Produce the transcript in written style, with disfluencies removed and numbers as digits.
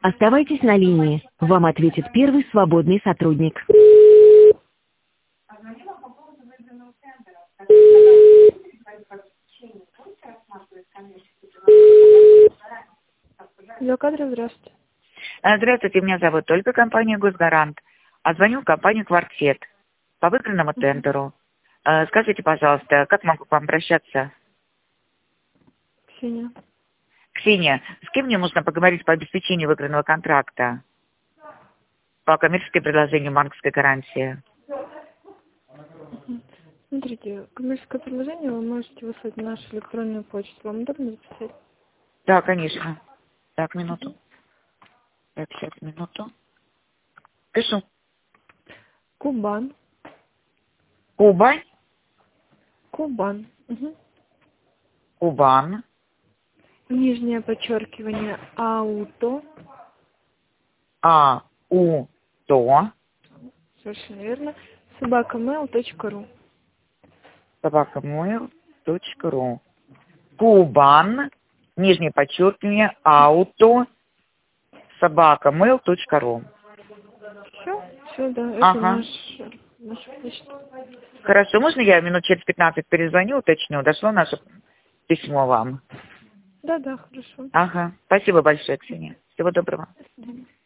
Оставайтесь на линии. Вам ответит первый свободный сотрудник. Биокадры, здравствуйте. Здравствуйте, меня зовут Ольга, компания «Госгарант». А звоню в компанию «Квартет» по выигранному тендеру. Скажите, пожалуйста, как могу к вам обращаться? Ксения. Ксения, с кем мне нужно поговорить по обеспечению выигранного контракта? По коммерческому предложению банковской гарантии. Смотрите, коммерческое предложение вы можете выслать на нашу электронную почту. Вам удобно записать? Да, конечно. Так, минуту. Так, сейчас, минуту. Пишу. Кубан. Кубань. Кубан. Кубан. Нижнее подчеркивание ауто. А-у-то. Совершенно верно. @mail.ru. @mail.ru. Кубан. Нижнее подчеркивание ауто. @mail.ru. Все, да, это Ага. наша почта. Хорошо, можно я минут через 15 перезвоню, уточню, дошло наше письмо вам? Да, хорошо. Ага. Спасибо большое, Ксения. Всего доброго. До свидания.